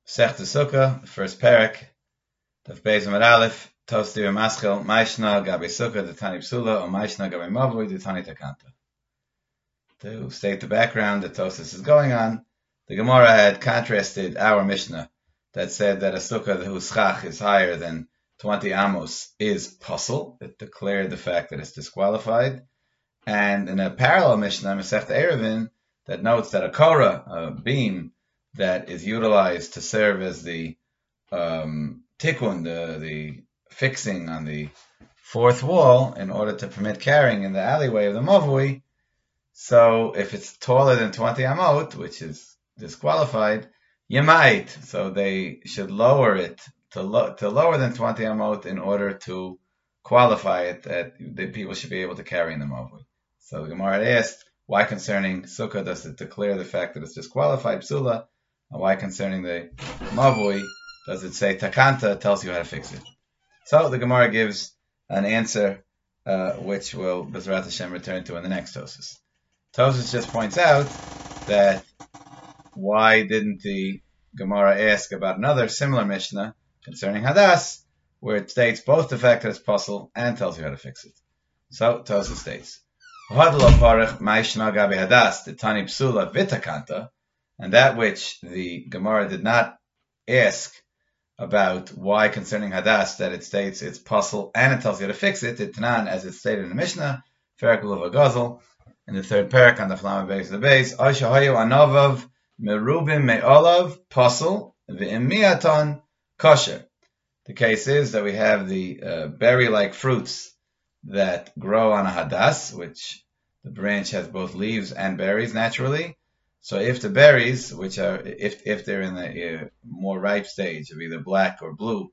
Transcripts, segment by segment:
Sech Sukkah, the first parak, Tav Beis Amud Aleph, Tosdir Maschel, Maishna Gabi Sukkah, the Tani Psula, or Maishna Gabi Mavui, the Tani Takanta. To state the background that Tosis is going on, the Gemara had contrasted our Mishnah that said that a Sukkah whose Schach is higher than 20 Amos is puzzle. It declared the fact that it's disqualified. And in a parallel Mishnah, Masechta Eruvin, that notes that a Korah, a beam that is utilized to serve as the tikkun, the fixing on the fourth wall in order to permit carrying in the alleyway of the Mavui. So if it's taller than 20 amot, which is disqualified, you might. So they should lower it to lower than 20 amot in order to qualify it that the people should be able to carry in the Mavui. So the Gemara asked, why concerning Sukkah does it declare the fact that it's disqualified, Psula, and why concerning the Mavui does it say Takanta, tells you how to fix it? So the Gemara gives an answer which will Bezrat Hashem return to in the next Tosis. Tosis just points out that why didn't the Gemara ask about another similar Mishnah concerning Hadas, where it states both the fact that it's puzzle and tells you how to fix it. So Tosis states, the Tani Psula Vitakanta, and that which the Gemara did not ask about why concerning Hadas, that it states it's puzzle and it tells you how to fix it, Tanan, as it's stated in the Mishnah, Ferakul of Gazel, in the third parak on the Flama base of the base, Aishahayu Anavav Merubim Me'olav Puzzle V'imiaton Kosher. The case is that we have the berry-like fruits that grow on a hadas, which the branch has both leaves and berries naturally. So if the berries, which are, if they're in the more ripe stage of either black or blue,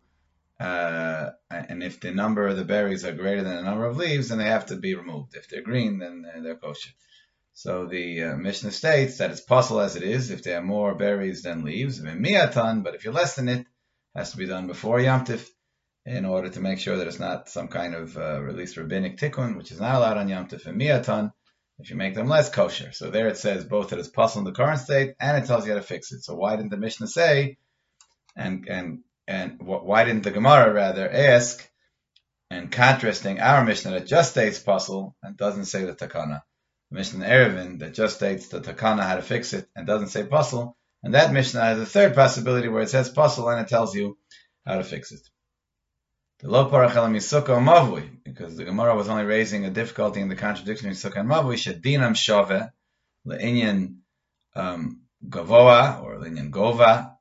and if the number of the berries are greater than the number of leaves, then they have to be removed. If they're green, then they're kosher. So the Mishnah states that it's possible as it is, if there are more berries than leaves, miatan, but if you're less than it, has to be done before Yom Tif, in order to make sure that it's not some kind of at least rabbinic tikkun, which is not allowed on Yom Tif, and miatan, if you make them less kosher. So there it says both that it's possible in the current state, and it tells you how to fix it. So why didn't the Mishnah say, and why didn't the Gemara rather ask, and contrasting our Mishnah that just states puzzle and doesn't say the takana, the Mishnah in Eruvin that just states the takana how to fix it and doesn't say puzzle, and that Mishnah has a third possibility where it says puzzle and it tells you how to fix it. The lo parachel misukah mavui, because the Gemara was only raising a difficulty in the contradiction between sukkah and mavui. Shedinam shove le'inyan gavoa or le'inyan gova,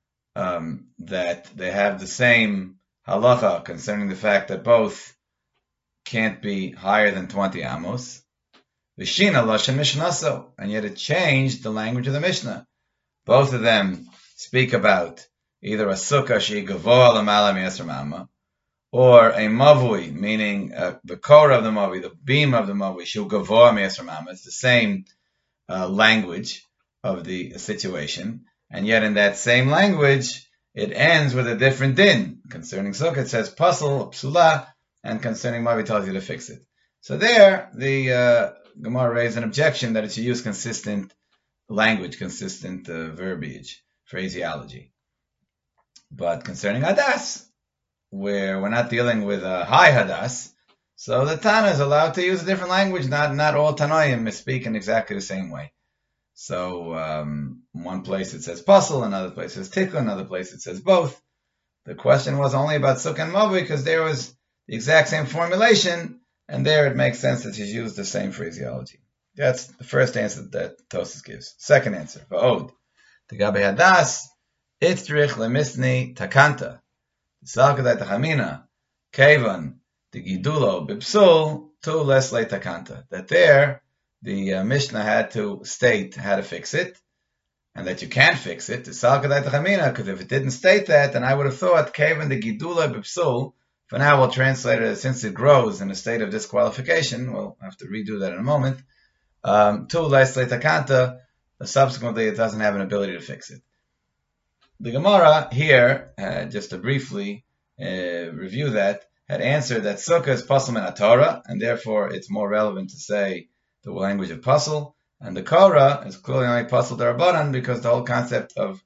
that they have the same halacha concerning the fact that both can't be higher than 20 amos. V'shina lashon mishnaso, and yet it changed the language of the Mishnah. Both of them speak about either a sukkah she gavoa l'mala mi'esr ma'ama, or a mavui, meaning the core of the mavui, the beam of the mavui, shu gavoa mi'esr ma'ama. It's the same language of the situation, and yet in that same language, it ends with a different din. Concerning sukkah, it says pasal, psula, and concerning mavi, tells you to fix it. So there, the Gemara raised an objection that it should use consistent language, consistent verbiage, phraseology. But concerning hadas, where we're not dealing with a high hadas, so the Tana is allowed to use a different language. Not all Tanoim misspeak in exactly the same way. So one place it says puzzle, another place it says tikkun, another place it says both. The question was only about sukkah and mavui because there was the exact same formulation, and there it makes sense that you use the same phraseology. That's the first answer that Tosas gives. Second answer, va'od. Tegabe hadas, itzrich lemisni takanta. Salkadai tachamina, kevan, the gidulo, bipsul, tu lesle takanta. That there, the Mishnah had to state how to fix it, and that you can't fix it, the salkadai tachamina, because if it didn't state that, then I would have thought, kevan, the gidulo, bipsul, for now we'll translate it since it grows in a state of disqualification, we'll have to redo that in a moment, tu lesle takanta, subsequently it doesn't have an ability to fix it. The Gemara here, just to briefly review that, had answered that sukkah is pasal min Torah, and therefore it's more relevant to say the language of pasal, and the Korah is clearly only pasal derabanan because the whole concept of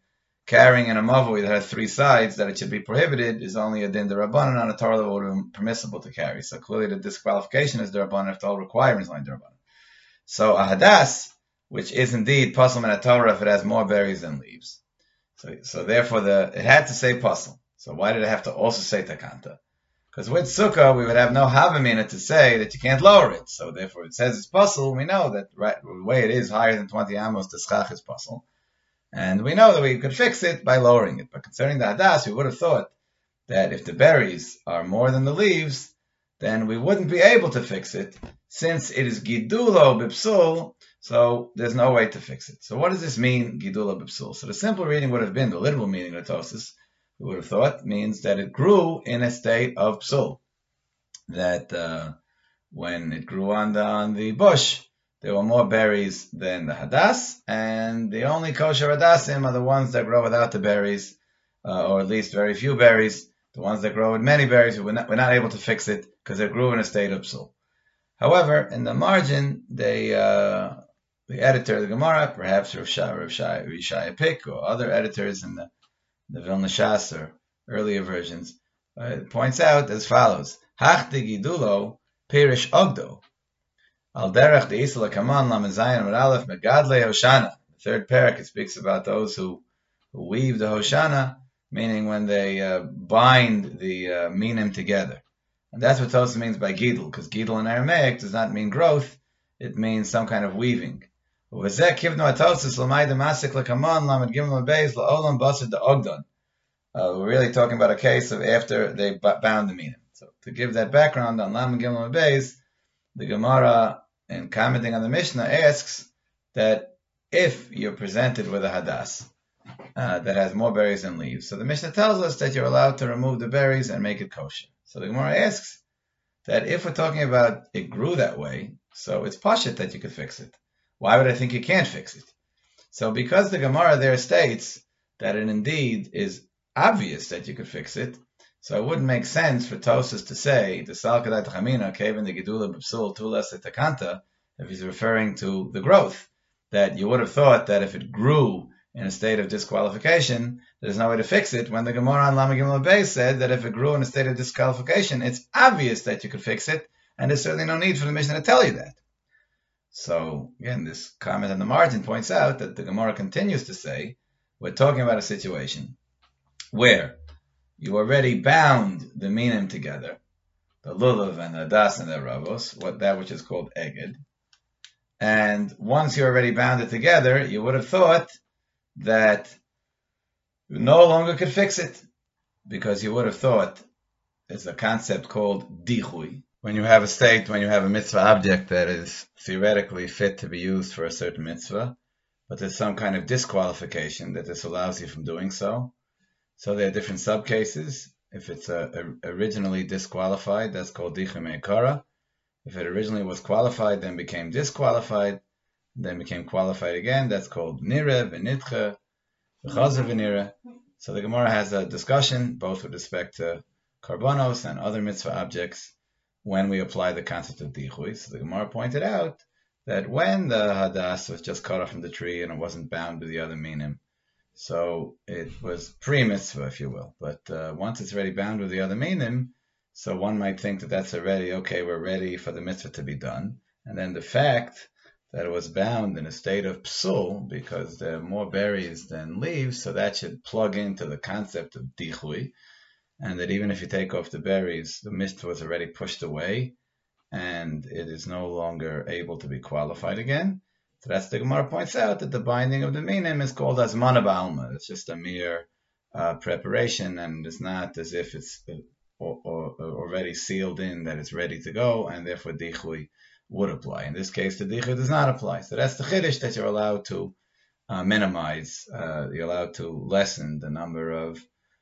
carrying an amavui that has 3 sides, that it should be prohibited, is only a din derabanan. On a Torah level would have been permissible to carry. So clearly the disqualification is derabanan if the whole requirement is only derabanan. So a hadas, which is indeed pasul min Torah if it has more berries than leaves. So therefore it had to say pasul. So why did it have to also say takanta? Because with sukkah we would have no havamina to say that you can't lower it. So therefore it says it's pasul. We know that the way it is higher than 20 amos, the schach is pasul. And we know that we could fix it by lowering it. But concerning the hadas, we would have thought that if the berries are more than the leaves, then we wouldn't be able to fix it, since it is gidulo bipsul, so there's no way to fix it. So what does this mean, gidulo bipsul? So the simple reading would have been, the literal meaning of Tosis, we would have thought, means that it grew in a state of psul. That when it grew on the bush, there were more berries than the hadas, and the only kosher hadasim are the ones that grow without the berries, or at least very few berries. The ones that grow with many berries, we're not able to fix it because they grew in a state of psul. However, in the margin, the editor of the Gemara, perhaps Rav Shaya Pick, or other editors in the Vilna Shas or earlier versions, points out as follows: Hachti gidulo pirish ogdo al derech de isla kaman lamazayin amar aleph megadle hoshana. The third parak, it speaks about those who weave the hoshana, meaning when they bind the minim together. And that's what Tosa means by gidul, because gidul in Aramaic does not mean growth, it means some kind of weaving. We're really talking about a case of after they bound the minim. So to give that background on Lam Gimel Beis, the Gemara, in commenting on the Mishnah, asks that if you're presented with a hadas that has more berries than leaves, so the Mishnah tells us that you're allowed to remove the berries and make it kosher. So the Gemara asks that if we're talking about it grew that way, so it's pashut that you could fix it. Why would I think you can't fix it? So because the Gemara there states that it indeed is obvious that you could fix it, so it wouldn't make sense for Tosas to say the Salkadat Chamina Kevin the Gedula B'Psul Tulas Etakanta if he's referring to the growth. That you would have thought that if it grew in a state of disqualification, there's no way to fix it, when the Gemara on Lama Gimel Beis said that if it grew in a state of disqualification, it's obvious that you could fix it, and there's certainly no need for the Mishnah to tell you that. So, again, this comment on the margin points out that the Gemara continues to say, we're talking about a situation where you already bound the minim together, the lulav and the das and the ravos, that which is called eged, and once you already bound it together, you would have thought that you no longer could fix it, because you would have thought it's a concept called dichui. When you have a state, when you have a mitzvah object that is theoretically fit to be used for a certain mitzvah, but there's some kind of disqualification that disallows you from doing so. So there are different subcases. If it's originally disqualified, that's called dichui me'ikara. If it originally was qualified, then became disqualified, then became qualified again, that's called nira, v'nitcha, v'chazer v'nira. So the Gemara has a discussion, both with respect to karbanos and other mitzvah objects, when we apply the concept of dichui. So the Gemara pointed out that when the hadas was just cut off from the tree and it wasn't bound with the other minim, so it was pre-mitzvah, if you will. But once it's already bound with the other minim, so one might think that that's already, okay, we're ready for the mitzvah to be done. And then the fact that it was bound in a state of psul, because there are more berries than leaves, so that should plug into the concept of dichui, and that even if you take off the berries, the mitzvah was already pushed away, and it is no longer able to be qualified again. So that's the Gemara points out that the binding of the minim is called azmana ba'alma. It's just a mere preparation, and it's not as if it's or already sealed in that it's ready to go, and therefore dichui would apply. In this case, the dichui does not apply. So that's the chiddush, that you're allowed to minimize, you're allowed to lessen the number of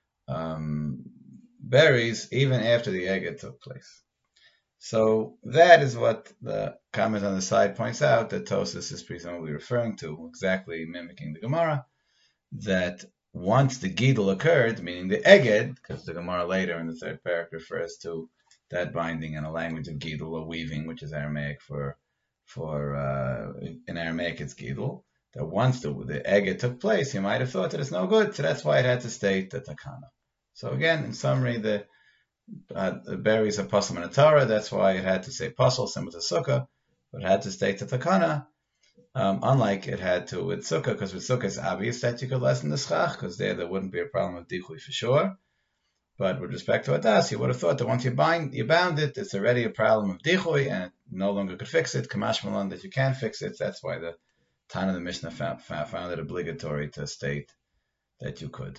berries even after the eged took place. So that is what the comment on the side points out, that Tosas is presumably referring to, exactly mimicking the Gemara, that once the gidul occurred, meaning the eged, because the Gemara later in the third paragraph refers to that binding in a language of gidul or weaving, which is Aramaic for in Aramaic it's gidul. that once the eged took place, you might have thought that it's no good, so that's why it had to state the takana. So again, in summary, the berries are pasul in the Torah, that's why it had to say pasul, similar to sukkah, but it had to state the takana, unlike it had to with sukkah, because with sukkah it's obvious that you could lessen the schach, because there wouldn't be a problem of dichui for sure. But with respect to Adas, you would have thought that once you bound it, it's already a problem of dichui, and it no longer could fix it. Kamash Malan that you can fix it. That's why the Tana of the Mishnah found it obligatory to state that you could.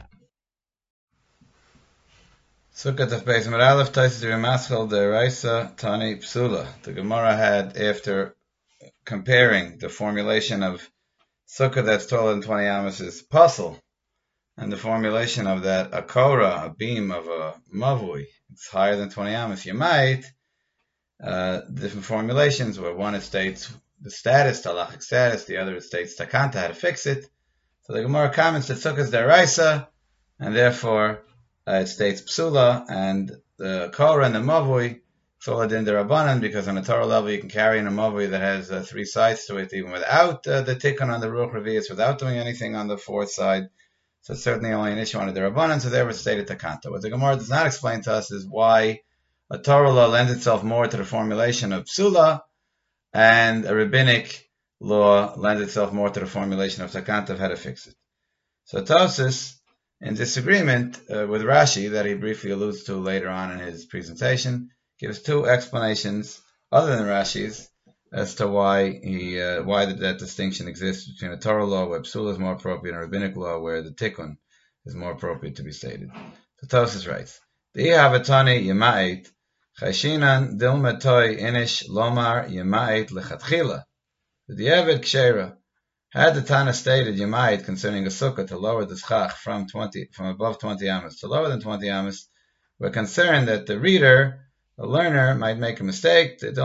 Sukkot of Beis Amud Aleph Taisus Remaschel the Raisa Tani Psula. The Gemara had, after comparing the formulation of sukkah that's taller than 20 amos is pasul, and the formulation of that a korah, a beam of a mavui, it's higher than 20 amos, you might, different formulations where one it states the status, halachic status, the other it states takanta, how to fix it. So the Gemara comments that sukkah is deraisa, and therefore it states psula, and the korah and the mavui, it's all in the Rabbanan, because on a Torah level you can carry in a mavui that has 3 sides to it, even without the tikkun on the ruach revius, without doing anything on the 4th side. So it's certainly only an issue on the Rabbanan, so there was stated takanta. What the Gemara does not explain to us is why a Torah law lends itself more to the formulation of psula, and a rabbinic law lends itself more to the formulation of takanta, of how to fix it. So Tosfos, in disagreement with Rashi, that he briefly alludes to later on in his presentation, gives 2 explanations other than Rashi's as to why that distinction exists between a Torah law where psula is more appropriate and a rabbinic law where the tikkun is more appropriate to be stated. So Tosfos writes, "Di havatani yemait chashinan dilma toy inish lomar yemait lechatchila the Eved kshera." Had the Tana stated yemait concerning a sukkah to lower the schach from above 20 amos to lower than 20 amos, we're concerned that the reader, the learner, might make a mistake, to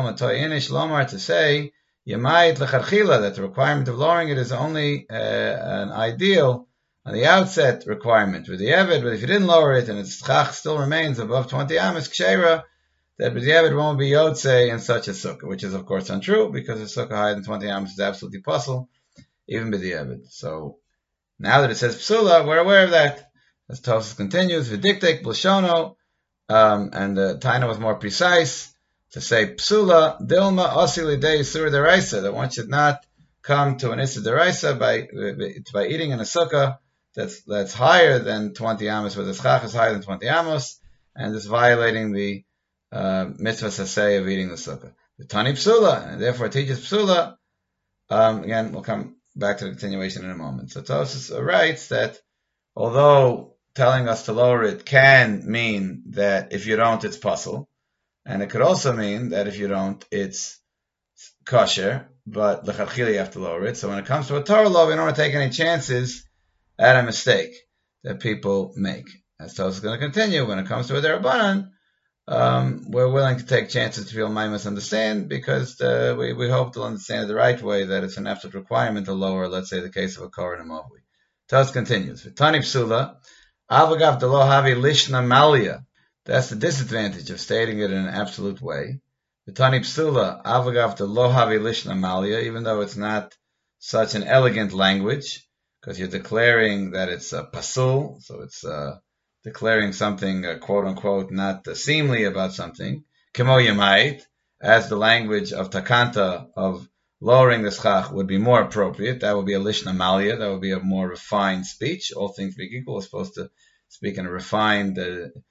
say yemait lechatchila, that the requirement of lowering it is only an ideal on the outset requirement with the Eved, but if you didn't lower it and its schach still remains above 20 amos kshera, that the Eved won't be yotze in such a sukkah, which is of course untrue, because a sukkah higher than 20 amos is absolutely pasul, even b'diavad. So now that it says psula, we're aware of that. As Tosfos continues, v'diktek b'lashono, and the Taina was more precise to say psula dilma osili de yisur deraisa, that one should not come to an isur deraisa by eating in a sukkah that's higher than 20 amos, where the schach is higher than 20 amos, and is violating the mitzvah saseh of eating the sukkah. The Tani psula, and therefore it teaches psula. Again, we'll come back to the continuation in a moment. So Tosfos writes that although telling us to lower it can mean that if you don't, it's pasul, and it could also mean that if you don't, it's kosher, but l'chadchila you have to lower it. So when it comes to a Torah law, we don't want to take any chances at a mistake that people make. As Tosfos is going to continue, when it comes to a Derabanan, we're willing to take chances to feel might misunderstand, because we hope to understand it the right way, that it's an absolute requirement to lower, let's say, the case of a korah and a mavui. Tosfos continues, Tani psula, avagav delo havi lishna malia. That's the disadvantage of stating it in an absolute way. Tani psula, avagav delo havi lishna malia, even though it's not such an elegant language, because you're declaring that it's a pasul, so it's declaring something, quote unquote, not seemly about something. Kemo yemait, as the language of takanta, of lowering the schach, would be more appropriate. That would be a lishna malia, that would be a more refined speech. All things being equal, we're supposed to speak in a refined,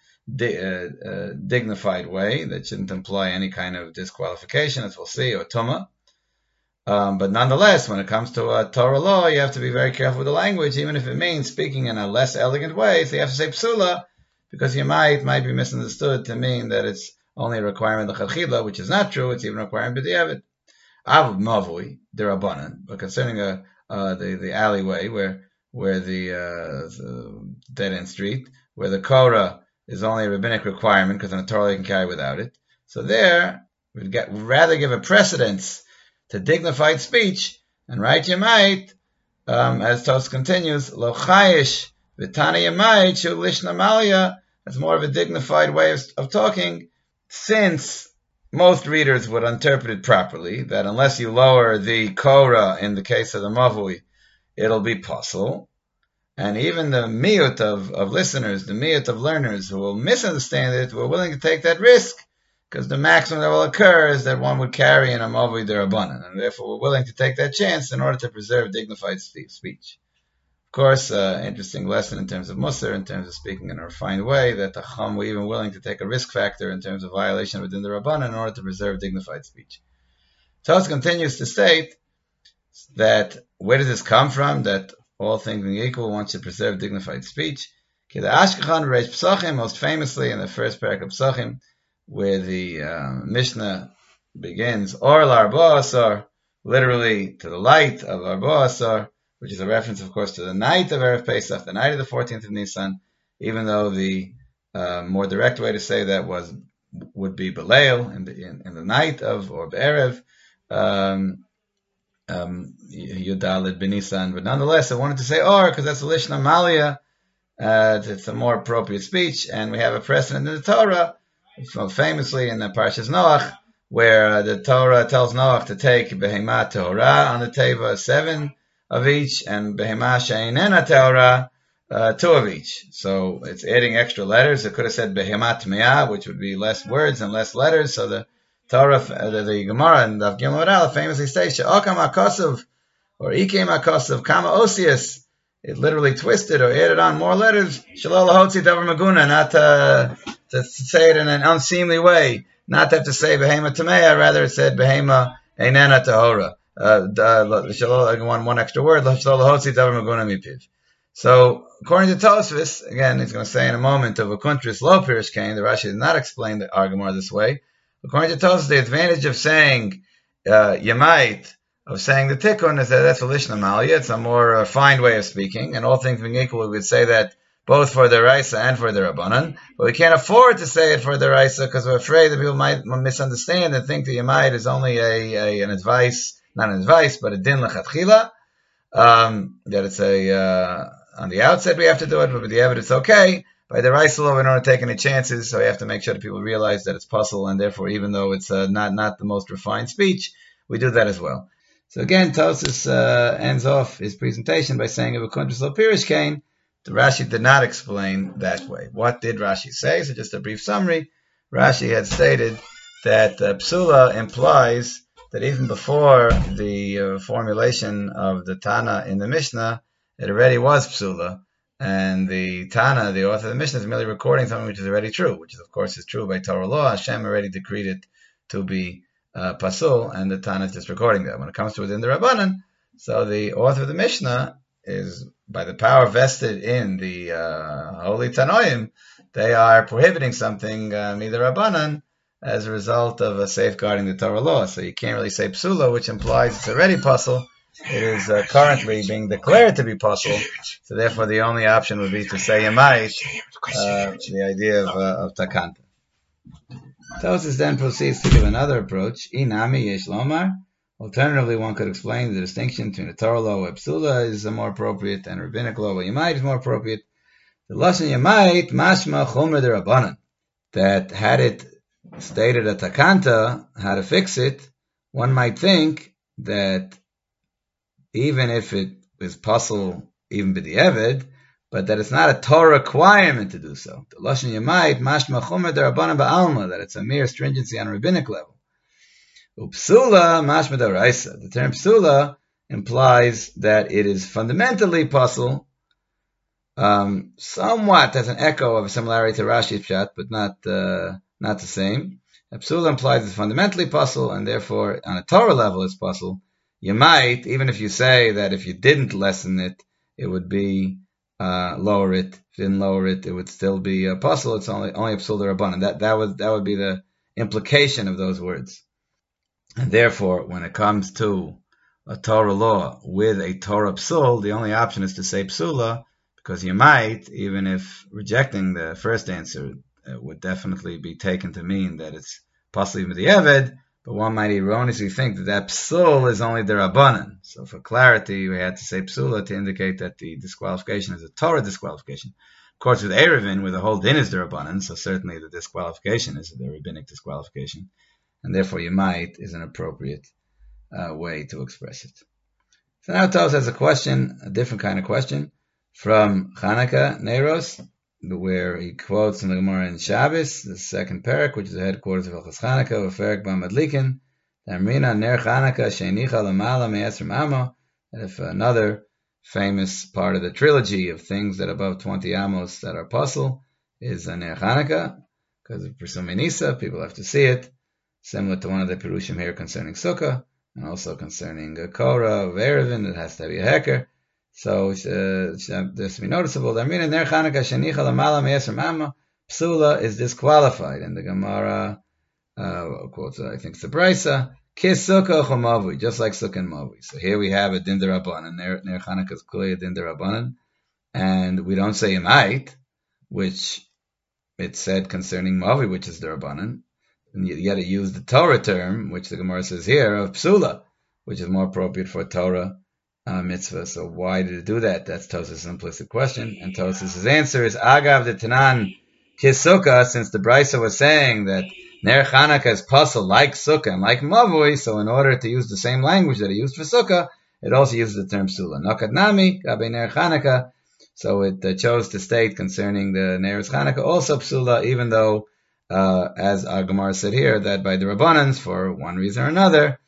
dignified way that shouldn't imply any kind of disqualification, as we'll see, or tumah. But nonetheless, when it comes to a Torah law, you have to be very careful with the language, even if it means speaking in a less elegant way. So you have to say psula, because you might be misunderstood to mean that it's only a requirement of chachila, which is not true. It's even a requirement b'diavad. Av mavui derabanan, but concerning the alleyway where the dead end street, where the korah is only a rabbinic requirement, because in a Torah you can carry without it. So there, we'd rather give a precedence to dignified speech, and right you might, as Tosfos continues, lo chayish v'tani yemait shu lishna malia, that's more of a dignified way of talking, since most readers would interpret it properly, that unless you lower the Korah in the case of the Mavui, it'll be possible. And even the miyut of listeners, the miyut of learners who will misunderstand it, were willing to take that risk, because the maximum that will occur is that one would carry in a Mavui Derabanan, and therefore we're willing to take that chance in order to preserve dignified speech. Of course, interesting lesson in terms of Musar, in terms of speaking in a refined way, that the Chum were even willing to take a risk factor in terms of violation within the Rabbanan in order to preserve dignified speech. Tos continues to state that where does this come from? That all things being equal, one should preserve dignified speech. The Ashkechan Reish Psachim, most famously in the first parak of Psachim, where the Mishnah begins, Or L'Arba Asar, literally to the light of Arba Asar, which is a reference, of course, to the night of Erev Pesach, the night of the 14th of Nisan, even though the more direct way to say that would be Beleil, in the night of, or Be'erev, Yudalid Benisan. But nonetheless, I wanted to say Or, because that's a Lishna Malia, it's a more appropriate speech, and we have a precedent in the Torah, famously in the Parshas Noach, where the Torah tells Noach to take Behemah Torah on the Teva, 7 of each, and Behemah She'einena Torah, 2 of each. So it's adding extra letters. It could have said Behemah Tmeah, which would be less words and less letters. So the Torah, the Gemara and the Gimel Oral famously states, She'okam HaKosav, or Ikem HaKosav, Kama Osius. It literally twisted or added on more letters. Shalol Lahotzi Davar Maguna, not to say it in an unseemly way, not to have to say Behema Tamea, rather it said Behema Einena Tahora. One extra word, Shalol Lahotzi Davar Maguna Mipiv. So, according to Tosfos, again, he's going to say in a moment of a kuntris lo pirish kain, the Rashi did not explain the argument this way. According to Tosfos, the advantage of saying Yamait, of saying the tikkun, is that that's a lishna malia. It's a more refined way of speaking, and all things being equal, we would say that both for the Raisa and for the Rabbanan. But we can't afford to say it for the Raisa because we're afraid that people might misunderstand and think the Yamait is only an advice, not an advice, but a din lechatchila. That it's on the outset we have to do it, but with the evidence, okay. By the Raisa law, we don't take any chances, so we have to make sure that people realize that it's possible, and therefore, even though it's not the most refined speech, we do that as well. So again, Tosfos ends off his presentation by saying, if a kuntris lo pirish kain, the Rashi did not explain that way. What did Rashi say? So just a brief summary. Rashi had stated that Psula implies that even before the formulation of the Tana in the Mishnah, it already was Psula. And the Tana, the author of the Mishnah, is merely recording something which is already true, which is, of course, is true by Torah law. Hashem already decreed it to be pasul, and the Tana is just recording that. When it comes to within the Rabbanan, so the author of the Mishnah is, by the power vested in the holy Tanoim, they are prohibiting something either Rabbanan as a result of safeguarding the Torah law. So you can't really say psula, which implies it's already pasul. It is currently being declared to be pasul. So therefore, the only option would be to say yamait, the idea of takanta. Tosfos then proceeds to give another approach. Inami yesh lomar. Alternatively, one could explain the distinction between the Torah law where psula is more appropriate and rabbinic law where yamait is more appropriate. The lashon yamait mashma chomer derabanan. That had it stated a takanta, how to fix it, one might think that even if it is pasul, even b'di'evid, but that it's not a Torah requirement to do so. The lashon yamait mashma chomer derabanan ba'alma, that it's a mere stringency on a rabbinic level. Upsula mashma daraisa. The term psula implies that it is fundamentally pasul, somewhat as an echo of a similarity to Rashi's pshat, but not the same. Psula implies it's fundamentally pasul, and therefore on a Torah level it's pasul. You might, even if you say that if you didn't lessen it, it would be lower it. If you didn't lower it, it would still be pasul. It's only a psul d'Rabbanan. That would be the implication of those words. And therefore, when it comes to a Torah law with a Torah psul, the only option is to say psula, because you might, even if rejecting the first answer, it would definitely be taken to mean that it's possibly with the Eved, but one might erroneously think that psul is only the Rabbanan. So for clarity, we had to say psula to indicate that the disqualification is a Torah disqualification. Of course, with Erevin, where the whole din is the Rabbanan, so certainly the disqualification is the rabbinic disqualification. and therefore Yemait is an appropriate way to express it. So now Tos has a question, a different kind of question, from Chanukah Neiros, where he quotes in the Gemara in Shabbos, the second parak, which is the headquarters of Hilchos Chanukah, of Ferik B'Madlikin, Amrina Ner Chanukah Sheinicha Lamala Me'esrim Amo, that if another famous part of the trilogy of things that above 20 amos that are puzzle is a Ner Chanukah, because of Persumei Nisa, people have to see it, similar to one of the Perushim here concerning Sukkah, and also concerning Korah of Erevin, it has to be a hecker. So this to be noticeable. Psula is disqualified, and the Gemara quotes, I think it's the Brisa, Kis Sukkah Chomavui, just like Sukkah and Mavui. So here we have a Din Derabanan. Ner Chanukah is clearly a Din Derabanan, and we don't say Yemait, which it said concerning Mavui, which is Derabanan. And yet it used the Torah term, which the Gemara says here, of Psula, which is more appropriate for Torah mitzvah. So why did it do that? That's Tos's implicit question. And Tos's answer is, Agav de Tanan Kis Sukkah, since the Brisa was saying that Ner Chanukah is puzzle like Sukkah and like Mavui, so in order to use the same language that it used for Sukkah, it also uses the term Psula. Nokad Nami, Gabe Ner Chanukah, so it chose to state concerning the Ner Chanukah also Psula, even though as our Gemara said here, that by the Rabbanans, for one reason or another,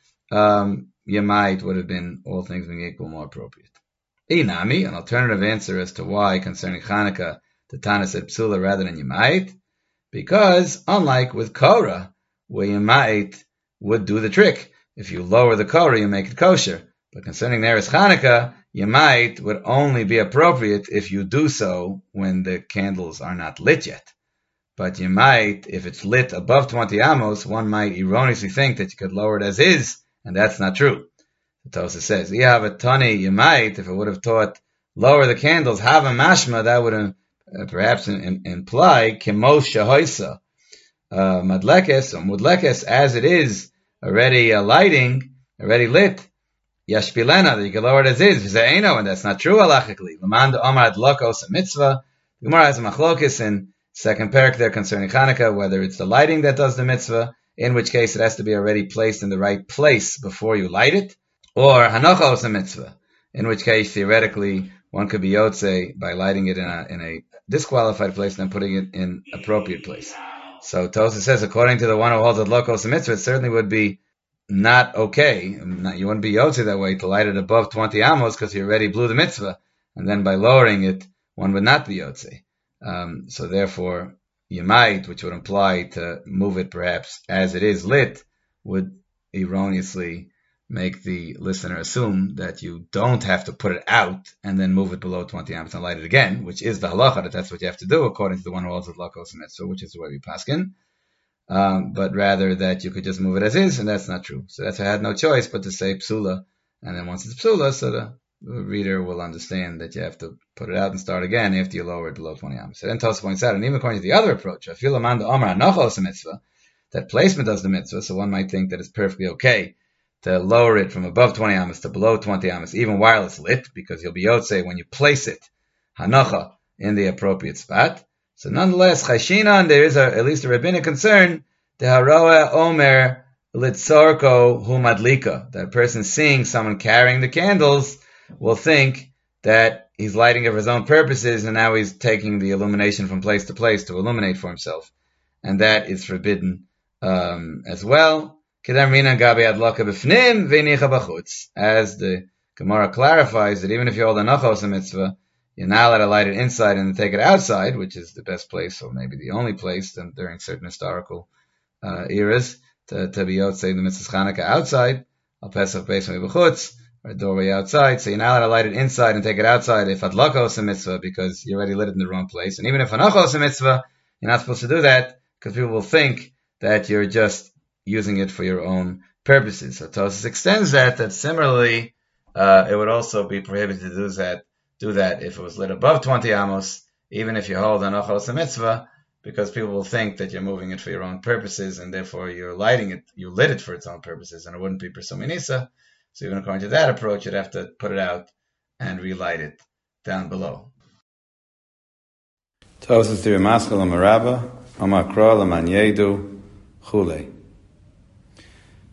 Yemait would have been, all things being equal, more appropriate. Inami, an alternative answer as to why concerning Chanukah, the Tana said Psula rather than Yemait, because unlike with Korah, where Yemait would do the trick. If you lower the Korah, you make it kosher. But concerning Neres Chanukah, Yemait would only be appropriate if you do so when the candles are not lit yet. But you might, if it's lit above 20 amos, one might erroneously think that you could lower it as is, and that's not true. The Tosa says, you might, if it would have taught lower the candles, have a mashma, that would perhaps imply kemos shahoisa, madlekes or mudlekes, as it is already lighting, already lit, yashpilena, that you can lower it as is, and that's not true halachically. L'man omar adlokos a mitzvah. The Gemara has a machlokis in second parak there concerning Chanukah, whether it's the lighting that does the mitzvah, in which case it has to be already placed in the right place before you light it, or hanocha is a mitzvah, in which case theoretically one could be yotze by lighting it in a disqualified place and then putting it in appropriate place. So Tosa says, according to the one who holds that lokos a mitzvah, it certainly would be not okay. You wouldn't be yotze that way to light it above 20 amos because you already blew the mitzvah, and then by lowering it, one would not be yotze. So therefore, Yemait, which would imply to move it perhaps as it is lit, would erroneously make the listener assume that you don't have to put it out and then move it below 20 amps and light it again, which is the halacha, that that's what you have to do according to the one who holds with lakos mitzvah, which is the way we paskin. But rather that you could just move it as is, and that's not true. So that's why I had no choice but to say psula, and then once it's psula, so the reader will understand that you have to put it out and start again after you lower it below 20 amps. So then Tosa points out, and even according to the other approach, that placement does the mitzvah, so one might think that it's perfectly okay to lower it from above 20 amps to below 20 amps, even while it's lit, because you'll be yotze when you place it, hanacha, in the appropriate spot. So nonetheless, chayshina, there is at least a rabbinic concern, the haroa omer litzorko hu madlika, that a person seeing someone carrying the candles will think that he's lighting it for his own purposes, and now he's taking the illumination from place to place to illuminate for himself. And that is forbidden as well. As the Gemara clarifies that even if you hold a nachos mitzvah, you're not allowed to light it inside and take it outside, which is the best place, or maybe the only place during certain historical eras, to be yotzei the mitzvah Chanukah outside, al pesach beis b'chutz, or a doorway outside. So you're not allowed to light it inside and take it outside if adlakos a mitzvah, because you already lit it in the wrong place. And even if anachos a mitzvah, you're not supposed to do that, because people will think that you're just using it for your own purposes. So Tosas extends that similarly, it would also be prohibited to do that if it was lit above 20 amos, even if you hold an achos a mitzvah, because people will think that you're moving it for your own purposes, and therefore you're lighting it, you lit it for its own purposes, and it wouldn't be Persumei Nisa. So even according to that approach, you'd have to put it out and relight it down below. Tosas to Maskal Amarabba, Amakra Laman Yedu, Chule.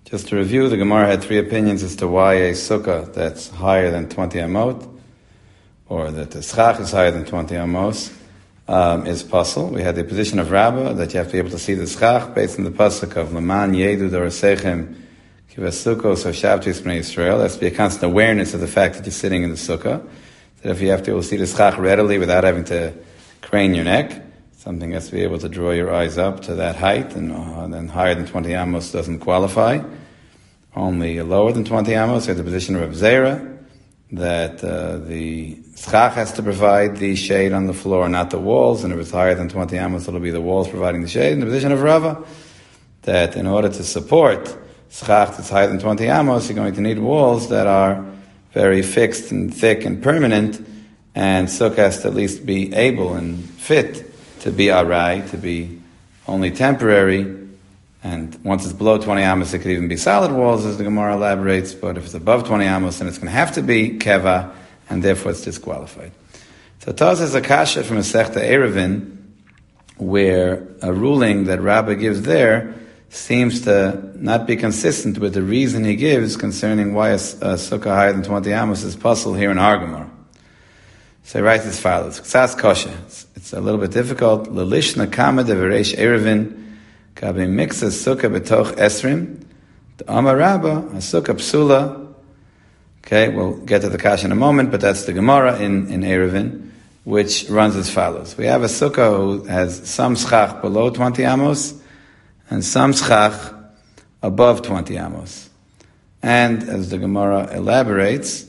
Just to review, the Gemara had three opinions as to why a sukkah that's higher than 20 amot, or that the schach is higher than 20 amos, is pasul. We had the position of Rabbah that you have to be able to see the schach based on the pasuk of Laman Yedu Dorasechem Kivasukos or Shavtis Bnei Yisrael. There has to be a constant awareness of the fact that you're sitting in the sukkah. That if you have to be able to see the schach readily without having to crane your neck, something has to be able to draw your eyes up to that height, and then higher than 20 amos doesn't qualify. Only lower than 20 amos, you have the position of Reb Zera, that the schach has to provide the shade on the floor, not the walls, and if it's higher than 20 amos, it'll be the walls providing the shade. In the position of Rava, that in order to support schach that's higher than 20 amos, you're going to need walls that are very fixed and thick and permanent, and sukkah has to at least be able and fit to be arai, to be only temporary. And once it's below 20 amos, it could even be solid walls, as the Gemara elaborates. But if it's above 20 amos, then it's going to have to be keva, and therefore it's disqualified. So Taz has a kasha from a Sechta Erevin, where a ruling that Rabbah gives there seems to not be consistent with the reason he gives concerning why a sukkah higher than 20 amos is pasul here in our Gemara. So he writes as follows: Ksas kasha. It's a little bit difficult. Lelishna kama deveresh Erevin. Kabe mixes sukkah betoch esrim, the Amar Rabba, a sukkah psula. Okay, we'll get to the kasha in a moment, but that's the Gemara in Erevin, which runs as follows. We have a sukkah who has some schach below 20 amos, and some schach above 20 amos. And as the Gemara elaborates,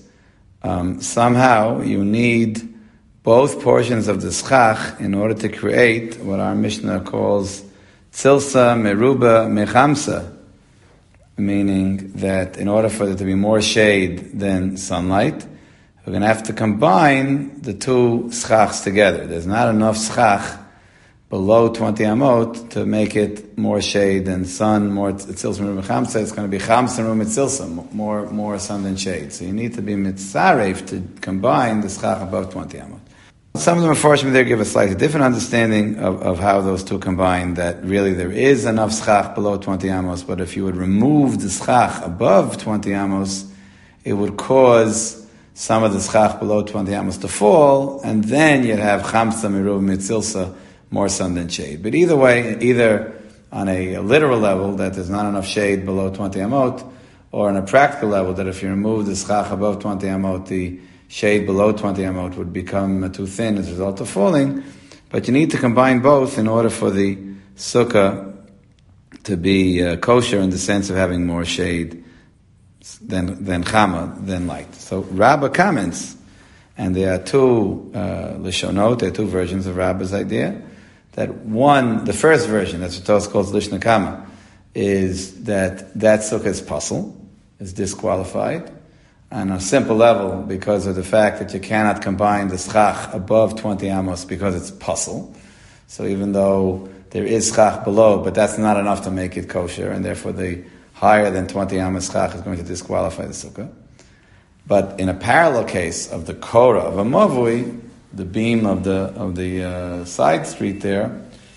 somehow you need both portions of the schach in order to create what our Mishnah calls Tzilsa, Meruba, Mechamsa, meaning that in order for there to be more shade than sunlight, we're going to have to combine the two schachs together. There's not enough schach below 20 amot to make it more shade than sun, more Tzilsa, Meruba, Mechamsa. It's going to be Chamsa, Meruba, Tzilsa, more sun than shade. So you need to be mitzaref to combine the schach above 20 amot. Some of the Mefarshim there give a slightly different understanding of how those two combine, that really there is enough schach below 20 amos, but if you would remove the schach above 20 amos, it would cause some of the schach below 20 amos to fall, and then you'd have chamsa, miruv, mitzilsa, more sun than shade. But either way, either on a literal level, that there's not enough shade below 20 amot, or on a practical level, that if you remove the schach above 20 amot, the shade below 20 amot would become too thin as a result of falling. But you need to combine both in order for the sukkah to be kosher in the sense of having more shade than chama, than light. So Rabbah comments, and there are two lishonot, there are two versions of Rabbah's idea. That one, the first version, that's what Tos calls lishna kama, is that sukkah is pasul, is disqualified, on a simple level because of the fact that you cannot combine the schach above 20 amos because it's pasul. So even though there is schach below, but that's not enough to make it kosher, and therefore the higher than 20 amos schach is going to disqualify the sukkah. But in a parallel case of the korah of a mavui, the beam of the side street there,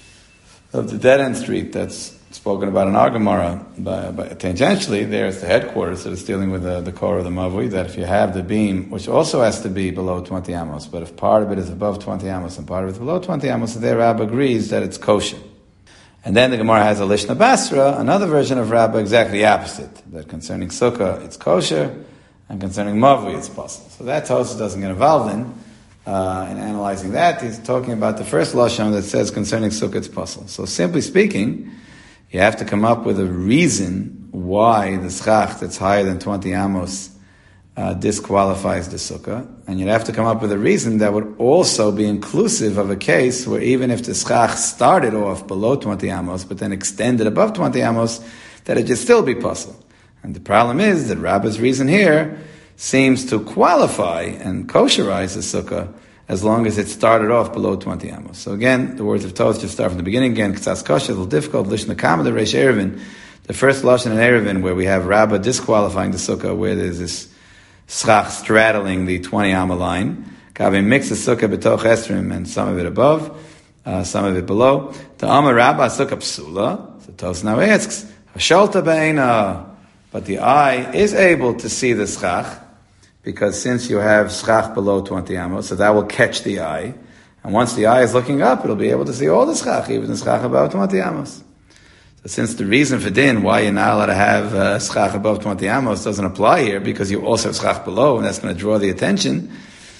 of the dead end street that's spoken about in our Gemara, but tangentially, there's the headquarters that is dealing with the core of the mavui, that if you have the beam, which also has to be below 20 amos, but if part of it is above 20 amos and part of it is below 20 amos, there Rabbah agrees that it's kosher. And then the Gemara has a Lishna Basra, another version of Rabbah, exactly the opposite, that concerning sukkah, it's kosher, and concerning mavui, it's pasul. So that Tosfos doesn't get involved in analyzing that. He's talking about the first lashon that says concerning sukkah, it's pasul. So simply speaking, you have to come up with a reason why the schach that's higher than 20 amos disqualifies the sukkah, and you'd have to come up with a reason that would also be inclusive of a case where even if the schach started off below 20 amos, but then extended above 20 amos, that it should still be pasul. And the problem is that Rabbah's reason here seems to qualify and kosherize the sukkah as long as it started off below 20 amos. So again, the words of Tos just start from the beginning again. K'tzas kasha, a little difficult. Lishna kama the Reish Erevin, the first lashon in Erevin, where we have Rabbah disqualifying the sukkah, where there's this schach straddling the 20 amma line. Kabe mix the sukkah betoch esrim, and some of it above, some of it below. The Amar Rabbah sukkah psula. So Tos now asks, Hashalta be'ena, but the eye is able to see the schach, because since you have schach below 20 amos, so that will catch the eye. And once the eye is looking up, it'll be able to see all the schach, even the schach above 20 amos. So since the reason for din, why you're not allowed to have schach above 20 amos doesn't apply here, because you also have schach below, and that's going to draw the attention,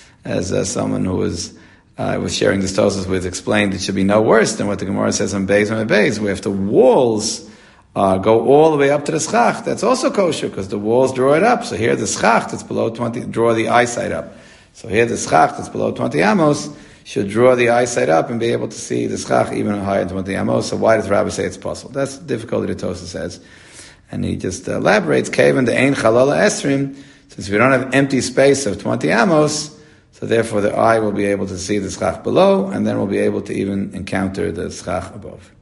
as someone who was sharing this Tosas with explained, it should be no worse than what the Gemara says on Beis and Beis, where if the walls go all the way up to the schach, that's also kosher, because the walls draw it up. So here the schach that's below 20, draw the eyesight up. So here the schach that's below 20 amos should draw the eyesight up and be able to see the schach even higher than 20 amos. So why does Rabbi say it's possible? That's the difficulty the Tosas says. And he just elaborates, Kevin the Ein Chalala Esrim, since we don't have empty space of 20 amos, so therefore the eye will be able to see the schach below, and then we'll be able to even encounter the schach above.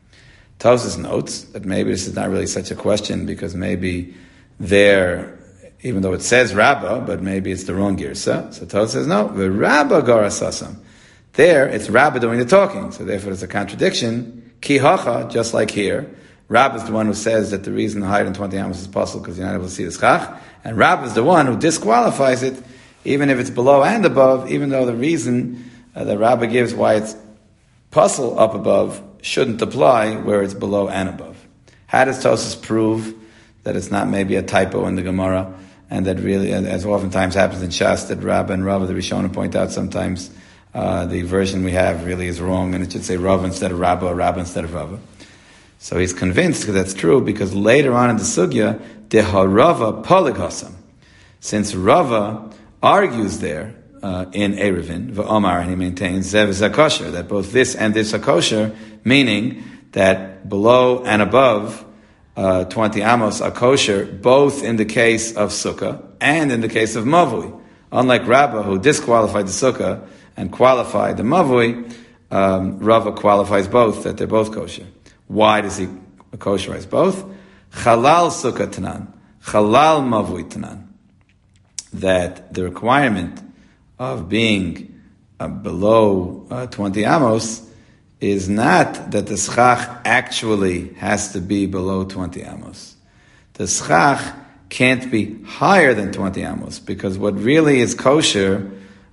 Tosas notes that maybe this is not really such a question, because maybe there, even though it says Rabbah, but maybe it's the wrong girsa. So Tosas says, no, the Rabbah garasasam. There, it's Rabbah doing the talking, so therefore it's a contradiction. Ki hacha, just like here. Rabbah is the one who says that the reason higher than 20 amos is possible because you're not able to see the schach, and Rabbah is the one who disqualifies it, even if it's below and above, even though the reason that Rabbah gives why it's puzzle up above shouldn't apply where it's below and above. How does Tosas prove that it's not maybe a typo in the Gemara, and that really, as oftentimes happens in Shas, that Rabbah and Rava, the Rishonim, point out sometimes the version we have really is wrong, and it should say Rava instead of Rabbah, or Rabbah instead of Rava. So he's convinced that that's true, because later on in the Sugya, Deharava Polighasam. Since Rava argues there in Erevin, V'omar, and he maintains Zev is kosher, that both this and this are kosher, meaning that below and above 20 amos are kosher, both in the case of Sukkah and in the case of Mavui. Unlike Rabbah, who disqualified the Sukkah and qualified the Mavui, Rava qualifies both, that they're both kosher. Why does he kosherize both? Chalal Sukkah Tanan, Chalal Mavui Tanan. That the requirement of being below 20 amos is not that the schach actually has to be below 20 amos. The schach can't be higher than 20 amos, because what really is kosher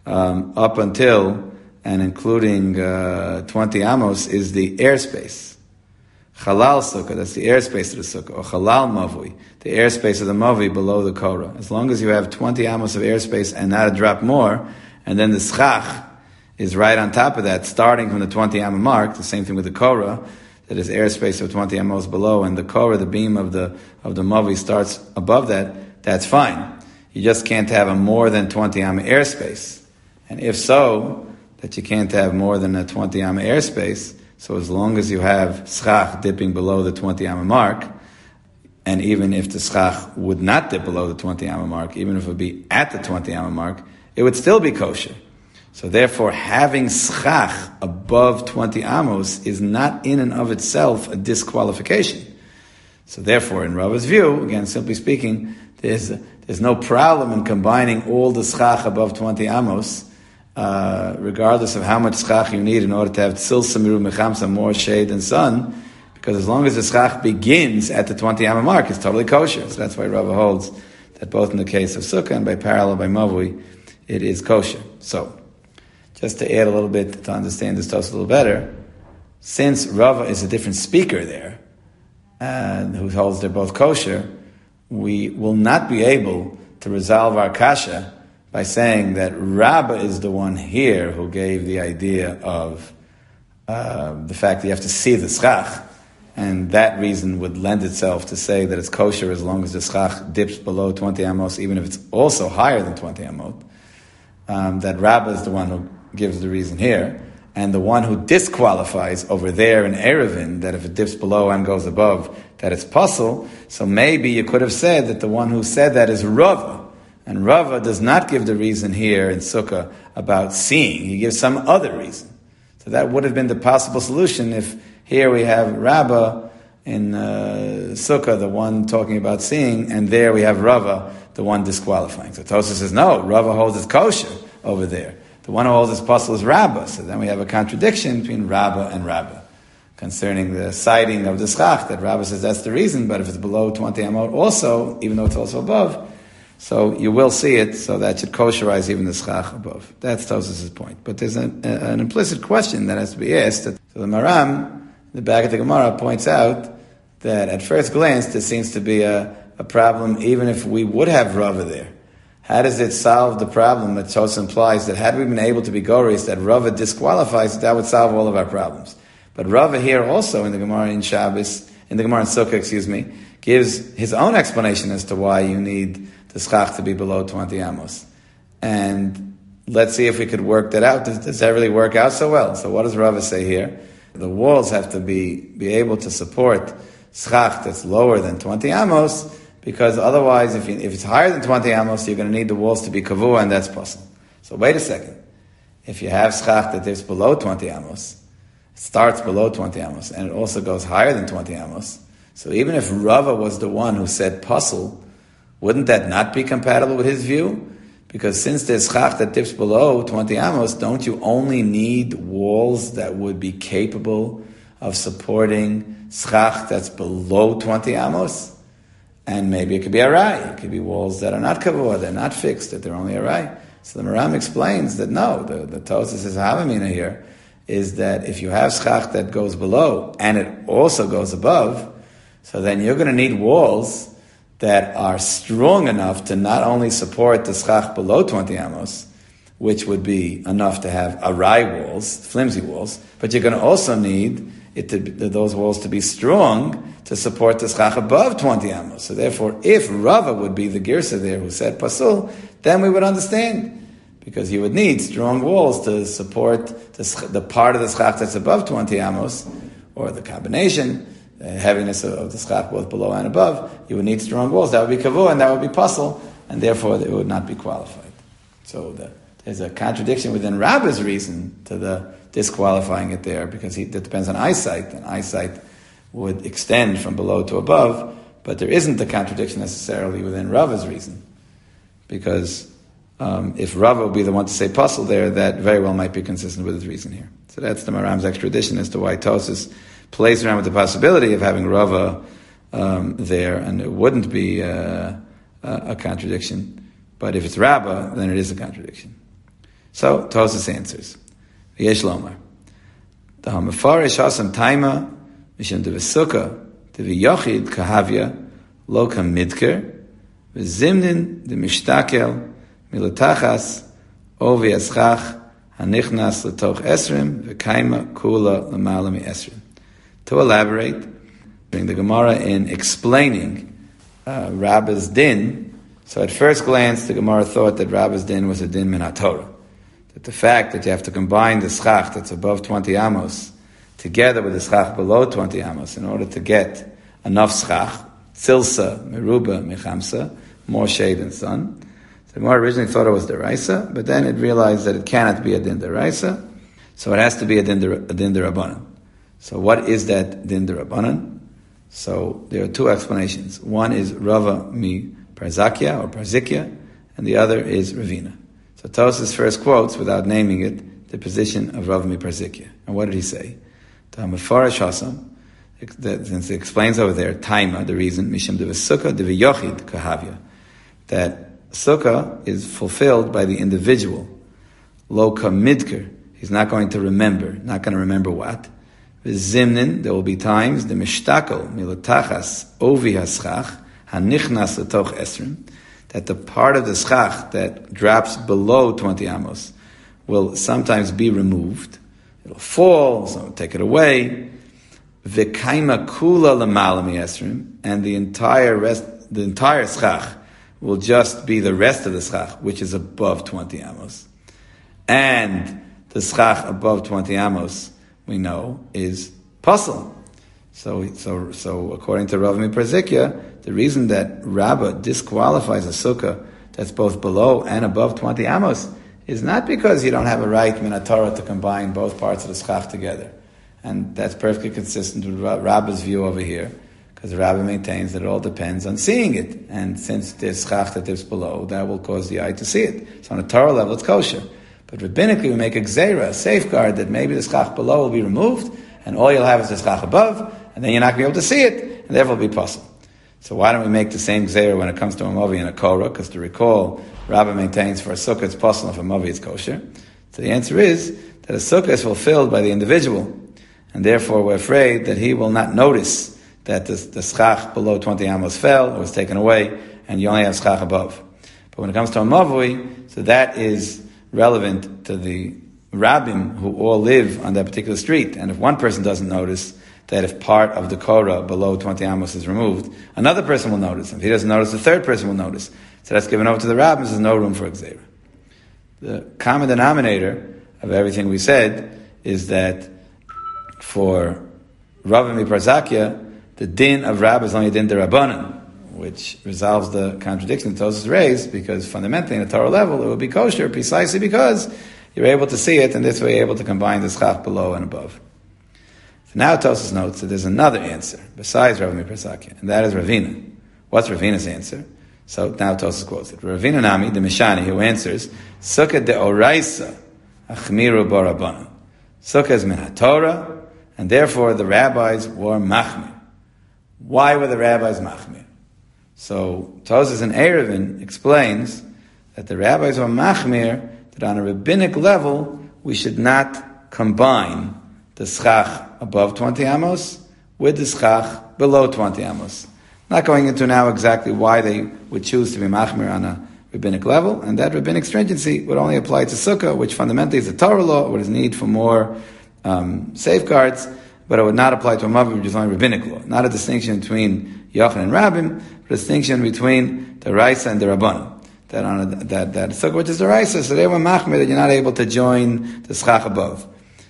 up until and including 20 amos is the airspace. Chalal sukkah, that's the airspace of the sukkah, or chalal mavui, the airspace of the mavui below the korah. As long as you have 20 amos of airspace and not a drop more, and then the schach is right on top of that, starting from the 20 amma mark, the same thing with the korah, that is airspace of 20 amos below, and the korah, the beam of the mavui starts above that, that's fine. You just can't have a more than 20 amma airspace. And if so, that you can't have more than a 20 amma airspace, so as long as you have schach dipping below the 20 amma mark, and even if the schach would not dip below the 20 amma mark, even if it would be at the 20 amma mark, it would still be kosher. So therefore, having schach above 20 amos is not in and of itself a disqualification. So therefore, in Rava's view, again, simply speaking, there's no problem in combining all the schach above 20 amos, regardless of how much schach you need in order to have tzil samiru mechamsa, more shade and sun, because as long as the schach begins at the 20 amma mark, it's totally kosher. So that's why Rava holds that both in the case of sukkah and by parallel by mavui, it is kosher. So, just to add a little bit to understand this Tosas a little better, since Rava is a different speaker there, and who holds they're both kosher, we will not be able to resolve our kasha by saying that Rabbah is the one here who gave the idea of the fact that you have to see the schach, and that reason would lend itself to say that it's kosher as long as the schach dips below 20 amos, even if it's also higher than 20 amos. That Rabbah is the one who gives the reason here, and the one who disqualifies over there in Erevin, that if it dips below and goes above, that it's puzzle. So maybe you could have said that the one who said that is Rava, and Rava does not give the reason here in Sukkah about seeing. He gives some other reason. So that would have been the possible solution if here we have Rabbah in Sukkah, the one talking about seeing, and there we have Rava, the one disqualifying. So Tosas says, no, Rava holds it's kosher over there. The one who holds it's puzzle is Rabbah. So then we have a contradiction between Rabbah and Rabbah. concerning the sighting of the schach, that Rabbah says that's the reason, but if it's below 20 amot also, even though it's also above, so you will see it, so that should kosherize even the schach above. That's Tosfos' point. But there's an implicit question that has to be asked. So the Maram, the back of the Gemara, points out that at first glance there seems to be a problem even if we would have Rava there. How does it solve the problem that Tosfos implies that had we been able to be goris, that Rava disqualifies, that would solve all of our problems. But Rava here also in the Gemara in Shabbos, in the Gemara in Sukkah, gives his own explanation as to why you need the schach to be below 20 amos. And let's see if we could work that out. Does that really work out so well? So what does Rava say here? The walls have to be able to support schach that's lower than 20 amos, because otherwise, if it's higher than 20 amos, you're going to need the walls to be kavua, and that's possible. So wait a second. If you have schach that is below 20 amos, it starts below 20 amos, and it also goes higher than 20 amos, so even if Rava was the one who said puzzle, wouldn't that not be compatible with his view? Because since there's schach that dips below 20 amos, don't you only need walls that would be capable of supporting schach that's below 20 amos? And maybe it could be arai. It could be walls that are not kavua, they're not fixed, that they're only arai. So the Maram explains that no, the Tosfos' Havamina here is that if you have schach that goes below and it also goes above, so then you're going to need walls that are strong enough to not only support the schach below 20 amos, which would be enough to have arai walls, flimsy walls, but you're going to also need those walls to be strong to support the schach above 20 amos. So therefore, if Rava would be the girsa there who said pasul, then we would understand. Because you would need strong walls to support the part of the schach that's above 20 amos, or the combination, the heaviness of the schach both below and above. You would need strong walls. That would be kavua, and that would be pasul, and therefore it would not be qualified. So there's a contradiction within Rabbah's reason to the disqualifying it there, because that depends on eyesight, and eyesight would extend from below to above, but there isn't a contradiction necessarily within Rava's reason, because if Rava would be the one to say pasul there, that very well might be consistent with his reason here. So that's the Maram's extradition as to why Tosfos plays around with the possibility of having Rava there, and it wouldn't be a contradiction. But if it's Rabbah, then it is a contradiction. So Tosfos answers. Yesh Lomar. The Hamafarish Hasam Taima Mishim Devesukah Deviyochid Kahavya Lo Kamidker V'Zimnin Demishtakel Milatachas Ovi Eschach Hanichnas Letoch Esrim V'Kaima Kula Lamalami Esrim. To elaborate, during the Gemara in explaining Rabbah's din, so at first glance the Gemara thought that Rabbah's din was a din min HaTorah. That the fact that you have to combine the schach that's above 20 amos together with the schach below 20 amos in order to get enough schach, tzilsa, meruba, mechamsa, more shade and sun. So the Gemara originally thought it was deraisa, but then it realized that it cannot be a din deraisa, so it has to be a din derabanan. So what is that din derabanan? So there are two explanations. One is Rava mi Parzakia or Parzikya, and the other is Ravina. So Tosfos first quotes, without naming it, the position of Rava mi Parzikya. And what did he say? Mefarish Hasam, since he explains over there, Taima, the reason, Mishim Devesukah Deviyochid Kahavya, that sukkah is fulfilled by the individual. Lo Kamidker, he's not going to remember what? V'zimnin, there will be times, the mishtakel, milatachas, ovi haschach, hanichnas letoch esrim, that the part of the schach that drops below 20 amos will sometimes be removed. It'll fall, someone will take it away. V'kaima kula l'malami esrim, and the entire schach will just be the rest of the schach, which is above 20 amos. And the schach above 20 amos, we know, is pasul. So according to Rav mi Parzikya, the reason that Rabbah disqualifies a sukkah that's both below and above 20 amos is not because you don't have a right min HaTorah to combine both parts of the schach together. And that's perfectly consistent with Rabbah's view over here, because Rabbah maintains that it all depends on seeing it. And since there's schach that dips below, that will cause the eye to see it. So on a Torah level, it's kosher. But rabbinically, we make a gzeira, a safeguard, that maybe the schach below will be removed, and all you'll have is the schach above, and then you're not going to be able to see it, and therefore it'll be possible. So why don't we make the same gzeira when it comes to a mavi and a korah? Because to recall, Rabbah maintains for a sukkah it's possible, if a mavi is kosher. So the answer is that a sukkah is fulfilled by the individual, and therefore we're afraid that he will not notice that the schach below 20 amos fell or was taken away, and you only have schach above. But when it comes to a mavui, so that is relevant to the rabbim who all live on that particular street. And if one person doesn't notice that if part of the korah below 20 amos is removed, another person will notice. If he doesn't notice, the third person will notice. So that's given over to the rabbis. There's no room for gzeira. The common denominator of everything we said is that for Rav Miparzakia, the din of Rabbah is only a din derabanan, which resolves the contradiction that Tosfos raised, because fundamentally, in a Torah level, it would be kosher precisely because you're able to see it, and this way you're able to combine the schach below and above. So now Tosfos notes that there's another answer besides Rav Miparzakia, and that is Ravina. What's Ravina's answer? So now Tosfos quotes it. Ravina Nami, the Mishani, who answers, Sukkah de Oraisa, Achmiru Barabanan. Sukkah is min HaTorah, and therefore the rabbis were machmir. Why were the rabbis machmir? So Tosfos in Eruvin explains that the rabbis were machmir, that on a rabbinic level we should not combine the schach above 20 amos with the schach below 20 amos. Not going into now exactly why they would choose to be machmir on a rabbinic level, and that rabbinic stringency would only apply to sukkah, which fundamentally is a Torah law, or is need for more safeguards, but it would not apply to a mavi, which is only rabbinic law. Not a distinction between Yochanan and Rabbim, but a distinction between the Raisa and the Rabbanim. That sukkah which is the Raisa, so they were machmir that you're not able to join the schach above.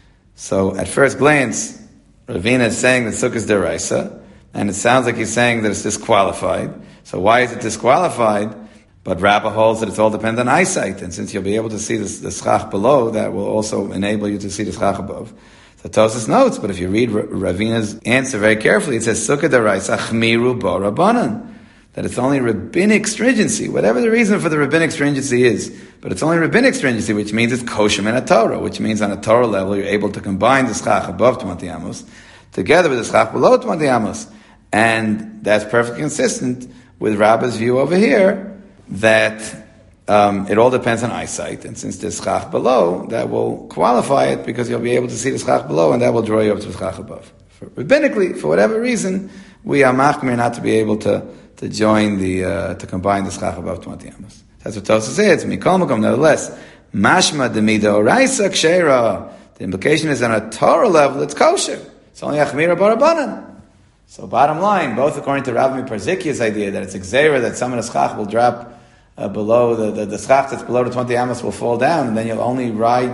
So at first glance, Ravina is saying that sukkah is the Raisa, and it sounds like he's saying that it's disqualified. So why is it disqualified? But Rabbah holds that it's all dependent on eyesight, and since you'll be able to see the schach below, that will also enable you to see the schach above. So Tosfos notes, but if you read Ravina's answer very carefully, it says, Sukkah deraisa chmiru bo rabbanan, that it's only rabbinic stringency, whatever the reason for the rabbinic stringency is, but it's only rabbinic stringency, which means it's kosher min Torah, which means on a Torah level you're able to combine the schach above 20 amos together with the schach below 20 amos, and that's perfectly consistent with Rabbah's view over here, that it all depends on eyesight, and since there's schach below, that will qualify it because you'll be able to see the schach below, and that will draw you up to the schach above. Rabbinically, for whatever reason, we are machmir not to be able to join to combine the schach above 20 amos. That's what Tosfos says. Mikol makom, nevertheless, mashma demida oraisa kshera. The implication is on a Torah level, it's kosher. It's only achmira barabanan. So bottom line, both according to Rav Miparzikia's idea that it's a gzeira that some of the schach will drop below the schach that's below the 20 amos will fall down, and then you'll only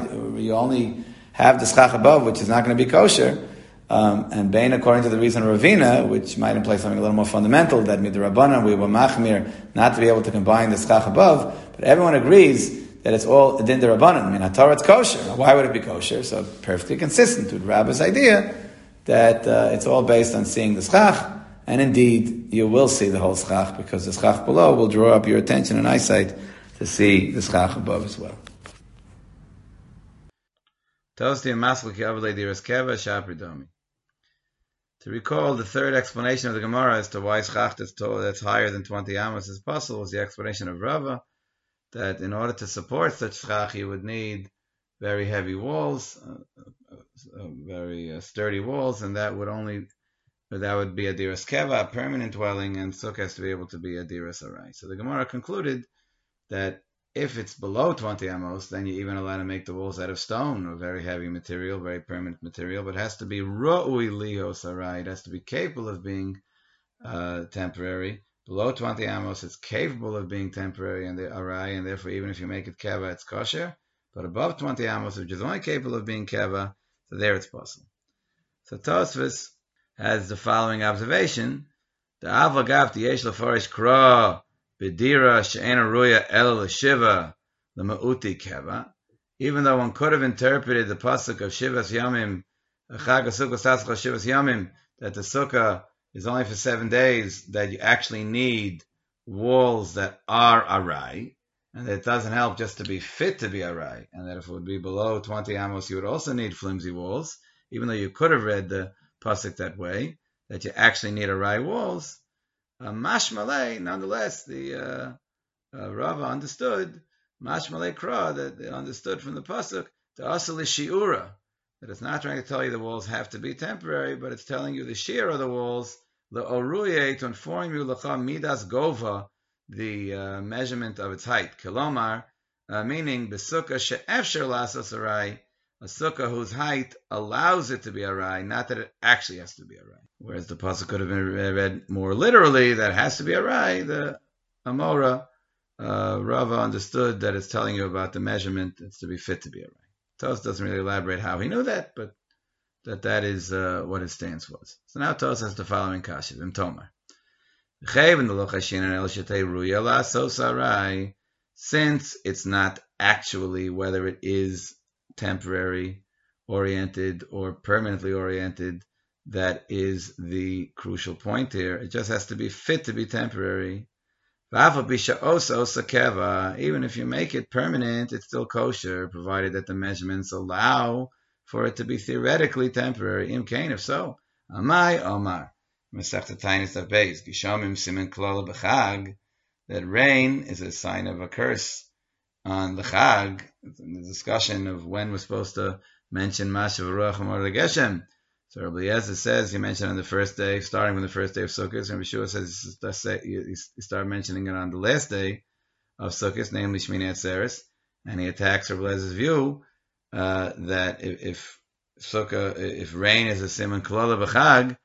have the schach above, which is not going to be kosher. And Bain, according to the reason of Ravina, which might imply something a little more fundamental, that midrabanan we were machmir not to be able to combine the schach above, but everyone agrees that it's all din derabanan. I mean, HaTorah it's kosher. Why would it be kosher? So perfectly consistent with Rabbi's idea that it's all based on seeing the schach. And indeed, you will see the whole schach, because the schach below will draw up your attention and eyesight to see the schach above as well. To recall, the third explanation of the Gemara as to why schach that's higher than 20 amos is possible is the explanation of Rava, that in order to support such schach, you would need very heavy walls, very sturdy walls, and that would be a diras keva, a permanent dwelling, and sukkah has to be able to be a diras arai. So the Gemara concluded that if it's below 20 amos, then you're even allowed to make the walls out of stone, or very heavy material, very permanent material, but it has to be ro'ui lios arai. It has to be capable of being temporary. Below 20 amos, it's capable of being temporary and the arai, and therefore even if you make it keva, it's kosher. But above 20 amos, which is only capable of being keva, so there it's possible. So Tosfos has the following observation: the avagav yesh lefarish kra b'dira she'ena ruya el l'shiva l'ma'uti keva. Even though one could have interpreted the pasuk of Shivas Yamim, Chag HaSukkos Tatzcha Shivas Yamim, that the sukkah is only for 7 days, that you actually need walls that are arai, and that it doesn't help just to be fit to be arai, and that if it would be below 20 amos, you would also need flimsy walls. even though you could have read the pasuk that way, that you actually need arai walls. Mashmalei, nonetheless, the Rava understood, Mashmalei Kra, that they understood from the pasuk, the asali shiura, that it's not trying to tell you the walls have to be temporary, but it's telling you the shear of the walls, the oruye, to inform you l'cha midas gova, the measurement of its height. Kilomar, meaning besukkah she'efsher lasos arai, a sukkah whose height allows it to be arai, not that it actually has to be arai. Whereas the pasuk could have been read more literally, that it has to be arai. The Amora, Rava understood that it's telling you about the measurement, it's to be fit to be arai. Tos doesn't really elaborate how he knew that, but that is what his stance was. So now Tos has the following kasha, Vim Tomar. Since it's not actually whether it is temporary oriented or permanently oriented, that is the crucial point here. It just has to be fit to be temporary. Even if you make it permanent, it's still kosher, provided that the measurements allow for it to be theoretically temporary. If so, Amai Omar. That rain is a sign of a curse on the Chag, in the discussion of when we're supposed to mention Mashav Ruach Amor Geshem. So Rabbi Eliezer says you mention on the first day, starting with the first day of Sukkot, and Yeshua says you start mentioning it on the last day of Sukkot, namely Shmini Atzeres, and he attacks Rabbi Eliezer's view that if rain is a siman klala b'chag,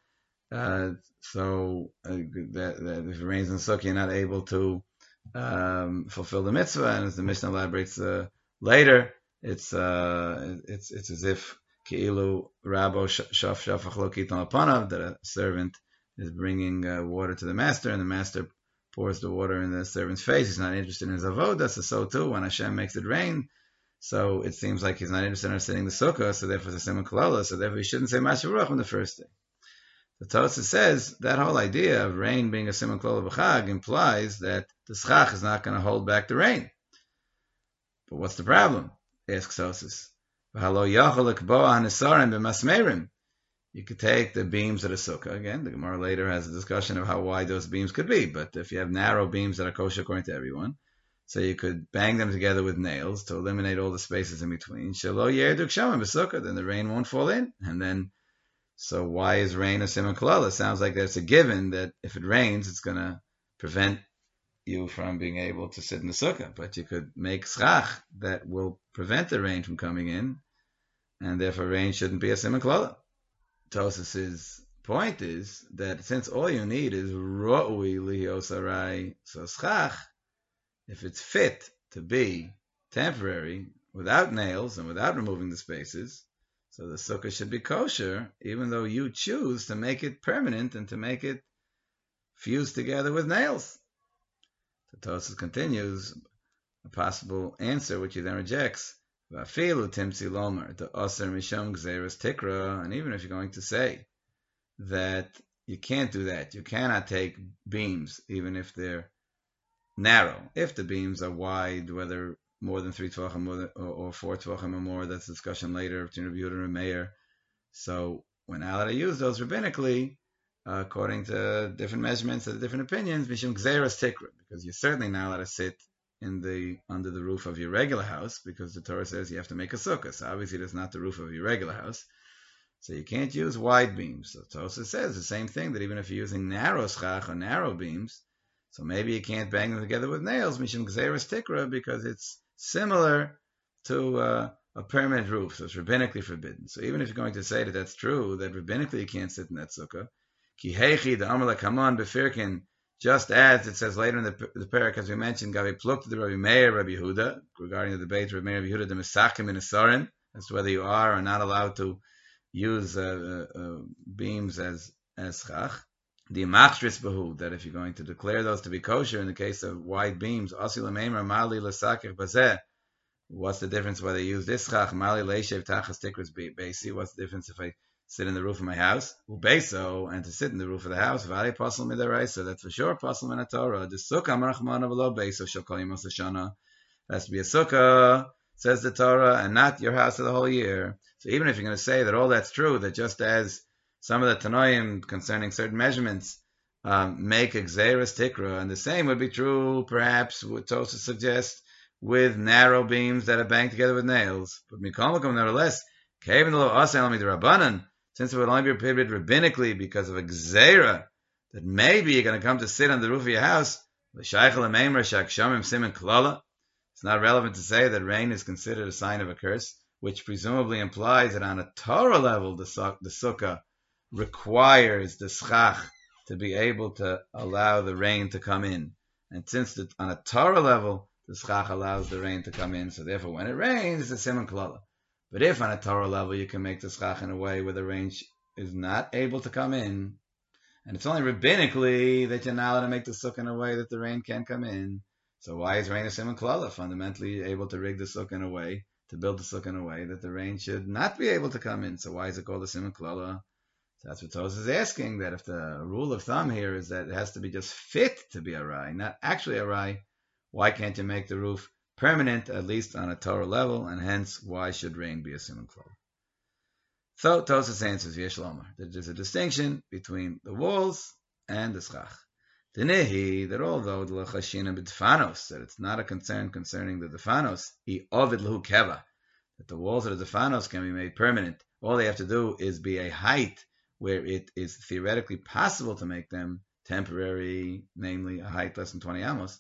so that if it rains in Sukkot, you're not able to fulfill the mitzvah, and as the Mishnah elaborates later, it's as if Keilu Rabo Shaf Shafach Lo Kiton Apanav, that a servant is bringing water to the master, and the master pours the water in the servant's face. He's not interested in his avodah, so too when Hashem makes it rain. So it seems like he's not interested in sitting the sukkah, so therefore it's a siman kalala, so therefore he shouldn't say Mashav Ruach on the first day. The Tosafos says that whole idea of rain being a siman kalala b'chag implies that the schach is not going to hold back the rain. But what's the problem? Asks Tosafos. You could take the beams of the sukkah. Again, the Gemara later has a discussion of how wide those beams could be. But if you have narrow beams that are kosher according to everyone, so you could bang them together with nails to eliminate all the spaces in between. Then the rain won't fall in. And then, so why is rain a siman kalala? It sounds like that's a given that if it rains, it's going to prevent you from being able to sit in the sukkah. But you could make schach that will prevent the rain from coming in, and therefore rain shouldn't be a siman kalala. Tosafos' point is that since all you need is ro'ui lihios arai, so schach, if it's fit to be temporary, without nails and without removing the spaces, so the sukkah should be kosher, even though you choose to make it permanent and to make it fused together with nails. The Tosafos continues, a possible answer, which he then rejects, Vafilu timtzi lomer, the aser misham gzeras tikra, and even if you're going to say that you can't do that, you cannot take beams, even if they're narrow. If the beams are wide, whether more than 3 tvachim or 4 tvachim or more, that's a discussion later between Rabbi Yehuda and Meir. So we're not allowed to use those rabbinically, according to different measurements and different opinions, mishum gzeras tikra, because you're certainly not allowed to sit under the roof of your regular house, because the Torah says you have to make a sukkah. So obviously that's not the roof of your regular house. So you can't use wide beams. So Tosafos says the same thing, that even if you're using narrow schach or narrow beams, so maybe you can't bang them together with nails, mishum gzeras tikra, because it's similar to a permanent roof, so it's rabbinically forbidden. So even if you're going to say that that's true, that rabbinically you can't sit in that sukkah, ki heichi the amar lekaman befirkin, just as it says later in the parak, as we mentioned, Gavi pluked the Rabbi Meir, Rabbi Yehuda, regarding the debate Rabbi Meir, Rabbi Yehuda, the Mesakim in Asarim, as to whether you are or not allowed to use beams as schach. The machris behu, that if you're going to declare those to be kosher in the case of wide beams, asi l'meimer mali l'sakich bazeh. What's the difference whether you use this schach, mali leishev tachas tikras basi? What's the difference if I sit in the roof of my house, ubeso, and to sit in the roof of the house, v'ari pasal midaraisa, that's for sure pasal minatorah. The sukkah marachmana v'lo beso shel kol yemos hashana, has to be a sukkah says the Torah, and not your house of the whole year. So even if you're going to say that all that's true, that just as some of the Tanoim concerning certain measurements make a Xeris Tikra, and the same would be true, perhaps, what Tosa suggests, with narrow beams that are banged together with nails. But Mikamakum, nevertheless, since it would only be prohibited rabbinically because of a Xera, that maybe you're going to come to sit on the roof of your house, it's not relevant to say that rain is considered a sign of a curse, which presumably implies that on a Torah level, the sukkah requires the schach to be able to allow the rain to come in. And since on a Torah level, the schach allows the rain to come in, so therefore when it rains, it's a siman klala. But if on a Torah level you can make the schach in a way where the rain is not able to come in, and it's only rabbinically that you're not allowed to make the sukkah in a way that the rain can come in, so why is rain a siman klala? Fundamentally able to rig the sukkah in a way, to build the sukkah in a way that the rain should not be able to come in. So why is it called a siman klala? So that's what Toz is asking, that if the rule of thumb here is that it has to be just fit to be a rai, not actually a rai, why can't you make the roof permanent, at least on a Torah level, and hence, why should rain be a siman klala? So Tosas answers Yesh Lomar that there's a distinction between the walls and the schach. Tenehi, that although the lachashina b'defanos, that it's not a concern concerning the defanos, he ovid lahu keva, that the walls of the defanos can be made permanent. All they have to do is be a height where it is theoretically possible to make them temporary, namely a height less than 20 amos.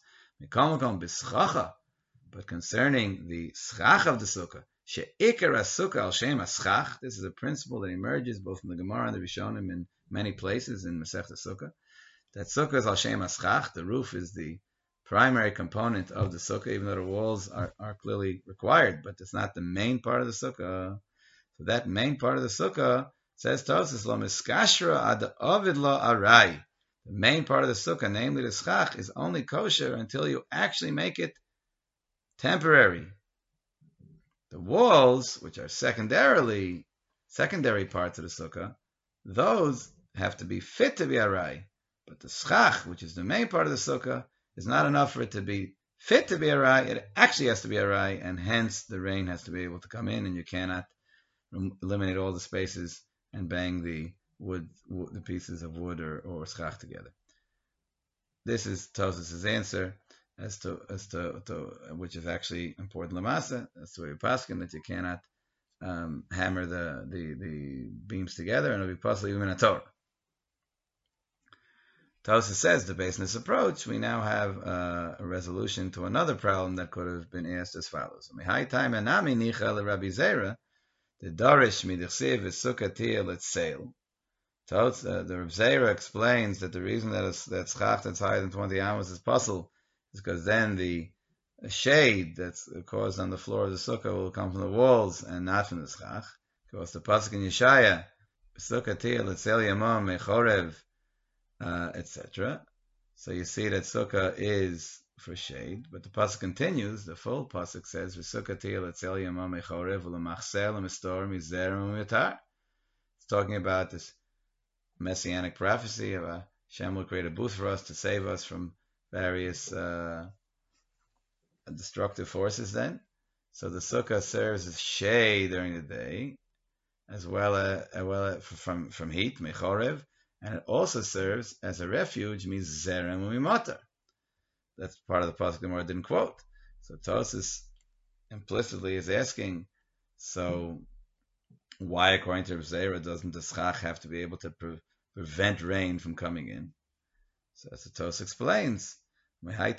But concerning the schach of the sukkah, she'ikar sukkah al shem schach, this is a principle that emerges both from the Gemara and the Rishonim in many places in Masechta Sukkah, that sukkah is al shem schach, the roof is the primary component of the sukkah, even though the walls are clearly required, but it's not the main part of the sukkah. So that main part of the sukkah, says Tosas, lo miskashra ad ovid lo arai. The main part of the sukkah, namely the schach, is only kosher until you actually make it temporary. The walls, which are secondary parts of the sukkah, those have to be fit to be arai. But the schach, which is the main part of the sukkah, is not enough for it to be fit to be arai. It actually has to be arai, and hence the rain has to be able to come in, and you cannot eliminate all the spaces and bang the pieces of wood or schach together. This is Tosas' answer as to which is actually important lamasa. That's the way we paskin, that you cannot hammer the beams together, and it'll be possible even in a Torah. Tosas says, the based on this approach, we now have a resolution to another problem that could have been asked as follows. Mihai time anami nicha le Rabbi Zera, the darish midichsiv is sukkah let's sail. The Rav Zera explains that the reason that schach that's higher than 20 amos is possible is because then the shade that's caused on the floor of the sukkah will come from the walls and not from the schach. Because the pasuk in Yeshaya, sukkah tia let's sail yamam mechorev, etc. So you see that sukkah is for shade, but the pasuk continues. The full pasuk says, "V'sukkah tia letzel yamam mechorev u'lemachsel u'mistor mizerem u'mitar." It's talking about this messianic prophecy of Hashem will create a booth for us to save us from various destructive forces. Then, so the sukkah serves as shade during the day, as well as from heat, mechorev. And it also serves as a refuge, mizerem u'mimatar. That's part of the pasuk the Gemara didn't quote. So Tosas implicitly is asking, so why, according to Rav Zera, doesn't the schach have to be able to prevent rain from coming in? So as the Tosas explains, that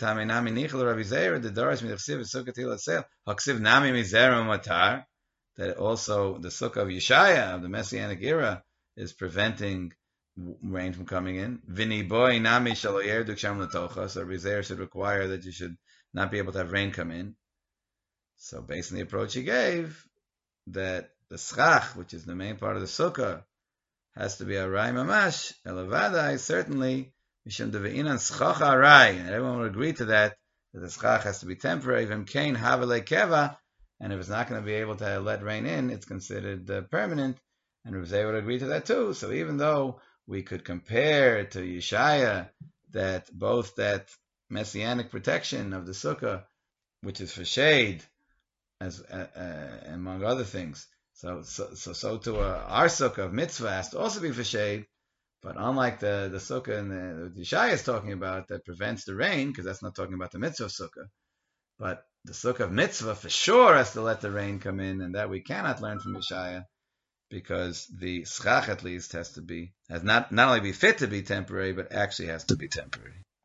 also the sukkah of Yeshaya, of the Messianic era, is preventing rain from coming in. Vini boy nami shaloyer duksham latocha. So Rizer should require that you should not be able to have rain come in. So based on the approach he gave, that the schach, which is the main part of the sukkah, has to be a rai mamash. Elavadai certainly mishum deveinan schach arai, and everyone will agree to that the schach has to be temporary. V'mkein havele keva, and if it's not going to be able to let rain in, it's considered permanent. And Rizer would agree to that too. So even though we could compare to Yeshaya that both that messianic protection of the sukkah, which is for shade, as among other things. So to our sukkah of mitzvah has to also be for shade, but unlike the sukkah and the Yeshaya is talking about that prevents the rain, because that's not talking about the mitzvah sukkah, but the sukkah of mitzvah for sure has to let the rain come in, and that we cannot learn from Yeshaya, because the schach at least has not only be fit to be temporary, but actually has to be temporary.